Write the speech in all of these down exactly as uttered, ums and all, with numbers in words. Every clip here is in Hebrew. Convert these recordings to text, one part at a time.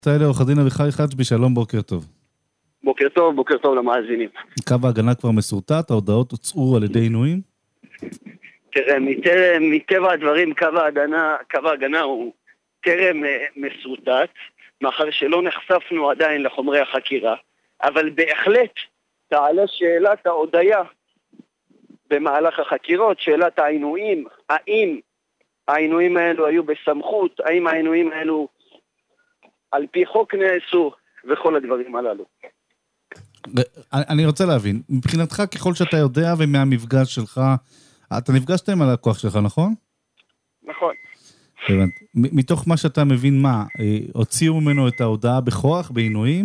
תאלה עורך הדין אביחי חג'בי, שלום, בוקר טוב. בוקר טוב, בוקר טוב למאזינים. קו ההגנה כבר מסורטט, ההודעות הוצאו על ידי עינויים? תראה, מטרם, מטבע הדברים, קו ההגנה, קו ההגנה הוא טרם מסורטט, מאחר שלא נחשפנו עדיין לחומרי החקירה, אבל בהחלט תעלה שאלת ההודיה במהלך החקירות, שאלת העינויים, האם העינויים האלו היו בסמכות, האם העינויים האלו על פי חוק נעשו, וכל הדברים הללו. אני רוצה להבין, מבחינתך ככל שאתה יודע ומהמפגש שלך, אתה נפגשת עם הלקוח שלך, נכון? נכון. מתוך מה שאתה מבין מה, הוציאו ממנו את ההודעה בכוח, בעינויים?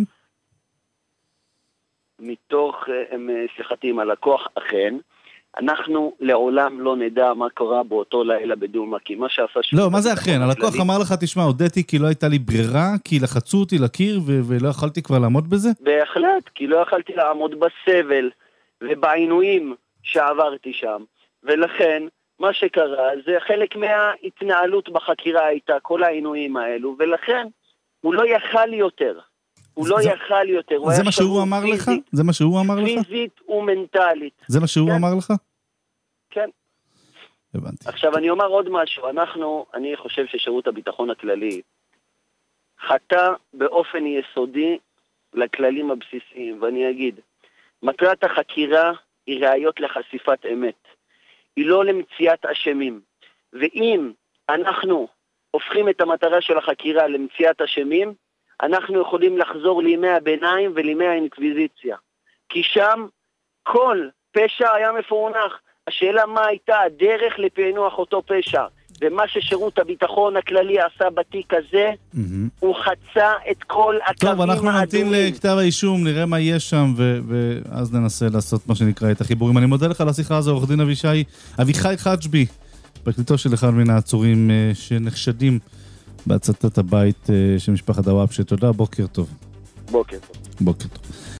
מתוך, שיחתי עם הלקוח, אכן, אנחנו לעולם לא נדע מה קורה באותו לילה בדומה, כי מה שעשה... לא, מה זה אכן? הלקוח אמר לך, תשמע, הודיתי כי לא הייתה לי ברירה, כי לחצו אותי לקיר ולא יכולתי כבר לעמוד בזה? בהחלט, כי לא יכולתי לעמוד בסבל ובעינויים שעברתי שם, ולכן מה שקרה זה חלק מההתנהלות בחקירה הייתה, כל העינויים האלו, ולכן הוא לא יכל יותר. הוא לא יכל יותר. זה מה שהוא אמר לך? זה מה שהוא אמר לך? פיזית ומנטלית. זה מה שהוא אמר לך? כן. הבנתי. עכשיו אני אומר עוד משהו. אנחנו, אני חושב ששירות הביטחון הכללי חטא באופן יסודי לכללים הבסיסיים, ואני אגיד, מטרת החקירה היא ראיות לחשיפת אמת. היא לא למציאת אשמים. ואם אנחנו הופכים את המטרה של החקירה למציאת אשמים, אנחנו יכולים לחזור לימי הביניים ולימי האינקוויזיציה. כי שם כל פשע היה מפוענח. השאלה מה הייתה הדרך לפענוח אותו פשע. ומה ששירות הביטחון הכללי עשה בתיק הזה, mm-hmm. הוא חצה את כל הקווים האדומים. טוב, אנחנו נמתין לכתב האישום, נראה מה יש שם, ו- ואז ננסה לעשות מה שנקרא את החיבורים. אני מודה לך על השיחה הזו, עורך דין אבישי, אביחי חג'בי, פרקליטו של אחד מן העצורים שנחשדים בהצתת הבית של משפחת דוואבשה. תודה, בוקר טוב. בוקר טוב. בוקר טוב.